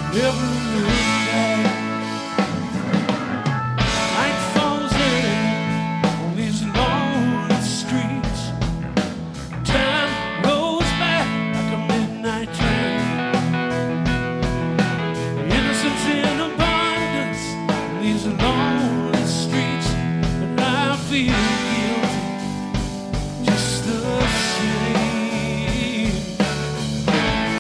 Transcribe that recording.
Every midnight, night falls in on these lonely streets. Time goes by like a midnight train. Innocence in abundance on these lonely streets, but I feel